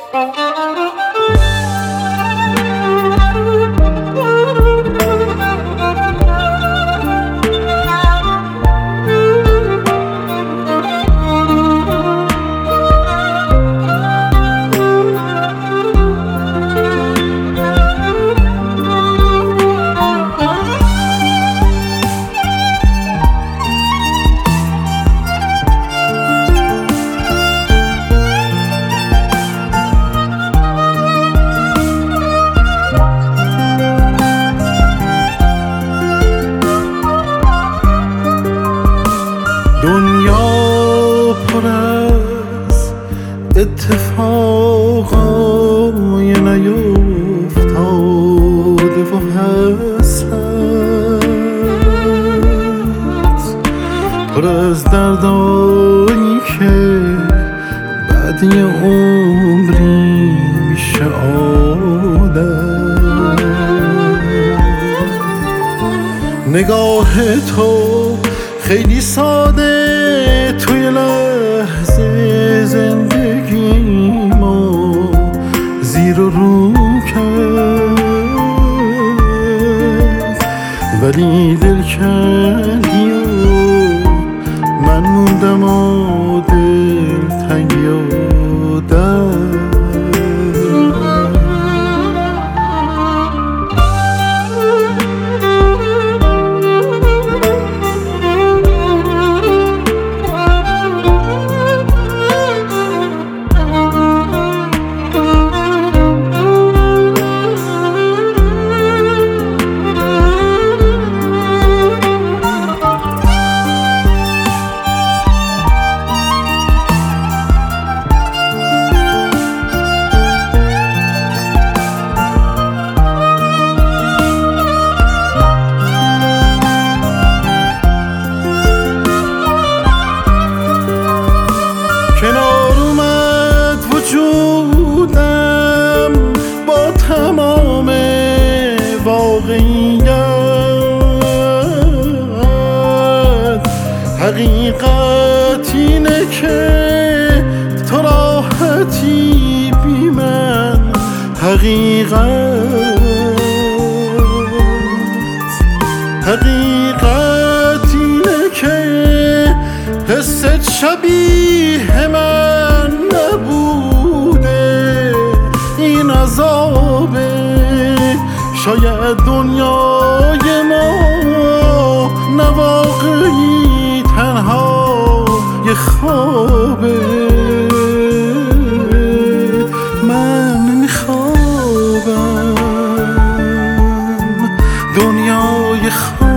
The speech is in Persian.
دنیا پر از اتفاقای نیفتاده و حسرت، پر از دردایی که بعد یه عمری میشه عادت. نگاه تو خیلی ساده توی لحظه زندگیمو زیر و رو کرد، ولی دل کردی و من موندم و دل تنگی و درد. کنار اومد وجودم با تمام واقعیت. حقیقت اینه که تو راحتی بی من. حقیقت اینه که حست شبیه من نبوده. این عذابه، شاید دنیای ما نواقعی تنها یه خوابه. من میخوابم دنیای خواب